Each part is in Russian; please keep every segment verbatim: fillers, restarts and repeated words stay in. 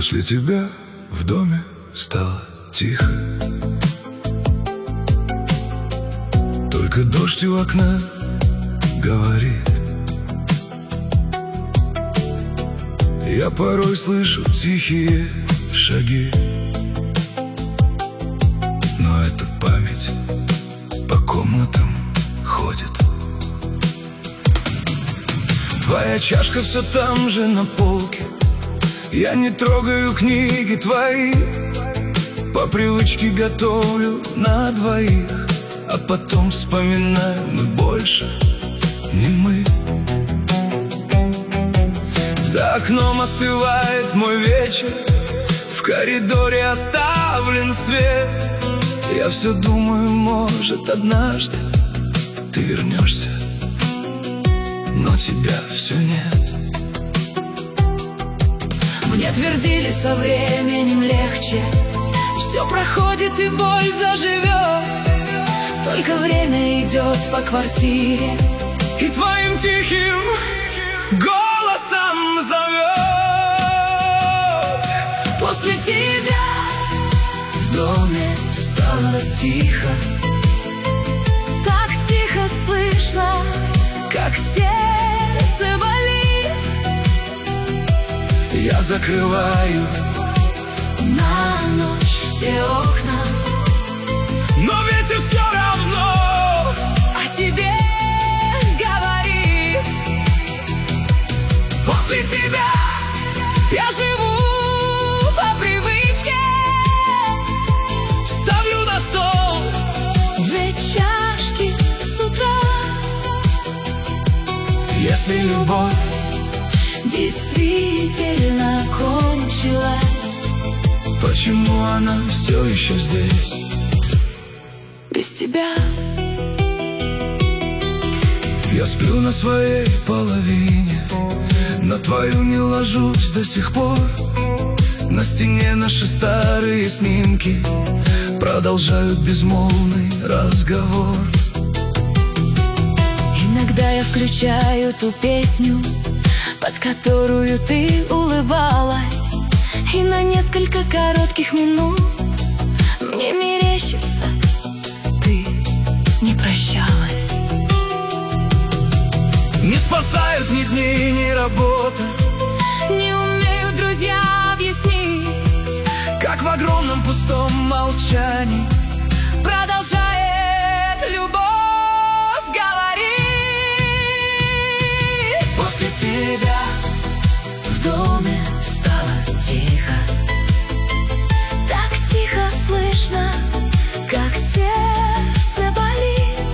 После тебя в доме стало тихо. Только дождь у окна говорит. Я порой слышу тихие шаги, но эта память по комнатам ходит. Твоя чашка все там же на полке. Я не трогаю книги твои, по привычке готовлю на двоих, а потом вспоминаю, мы больше не мы. За окном остывает мой вечер, в коридоре оставлен свет. Я все думаю, может, однажды ты вернешься, но тебя все нет. Мне твердили, со временем легче, все проходит и боль заживет. Только время идет по квартире и твоим тихим голосом зовет. После тебя в доме стало тихо. Так тихо слышно, как сердце болит. Я закрываю на ночь все окна, но ветер все равно о тебе говорит. После тебя я живу по привычке, ставлю на стол две чашки с утра. Если любовь действительно кончилась, почему она все еще здесь без тебя? Я сплю на своей половине, на твою не ложусь до сих пор. На стене наши старые снимки продолжают безмолвный разговор. Иногда я включаю ту песню, под которую ты улыбалась, и на несколько коротких минут мне мерещится, ты не прощалась. Не спасают ни дни, ни работа, не умеют друзья объяснить, как в огромном пустом молчании продолжает любовь говорить. После тебя в доме стало тихо. Так тихо слышно, как сердце болит.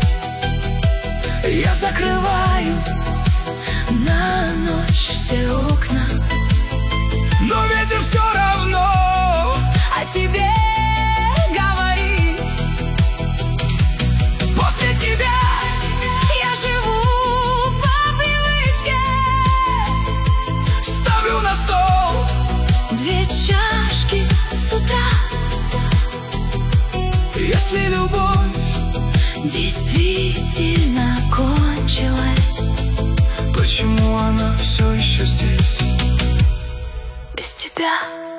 я закрываю на ночь все окна, но ветер все равно о тебе говорит. После тебя я живу по привычке, ставлю на стол две чашки с утра. Если любовь действительно кончилась, почему она все еще здесь без тебя?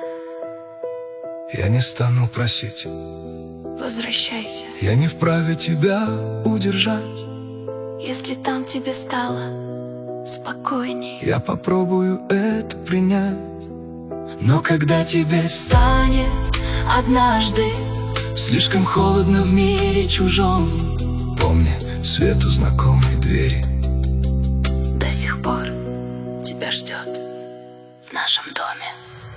Я не стану просить, Возвращайся, я не вправе тебя удержать. если там тебе стало спокойней. Я попробую это принять, но когда тебе Станет однажды слишком холодно в мире чужом, помни свет у знакомой двери. до сих пор тебя ждет в нашем доме.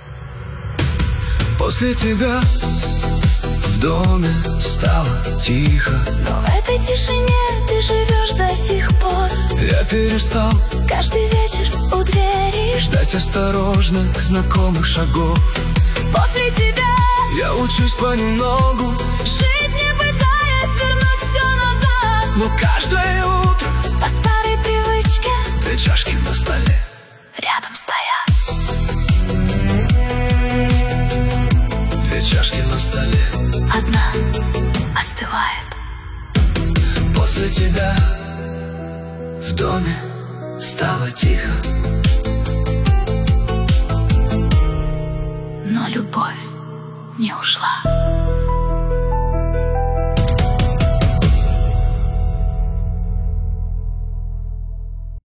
После тебя в доме стало тихо, Но в этой тишине ты живешь до сих пор. я перестал Каждый вечер у двери ждать осторожных знакомых шагов. после тебя Я учусь понемногу, жить, не пытаясь вернуть все назад. но каждое утро По старой привычке две чашки на столе рядом стоят. Две чашки на столе. Одна остывает. После тебя в доме стало тихо, не ушла.